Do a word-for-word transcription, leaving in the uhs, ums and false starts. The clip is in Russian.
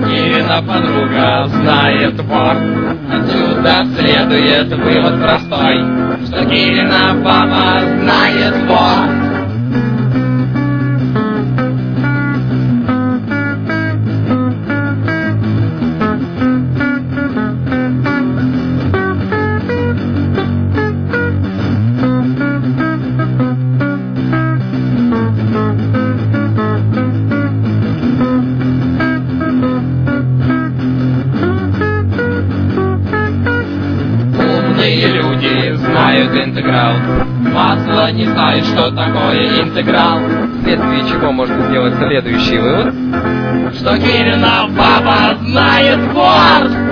Кирина подруга знает борт. Отсюда следует вывод простой, что Кирина папа знает борт. Умные люди знают интеграл. Масло не знает, что такое интеграл. Вследствие чего можно сделать следующий вывод, что Кирина папа знает борт.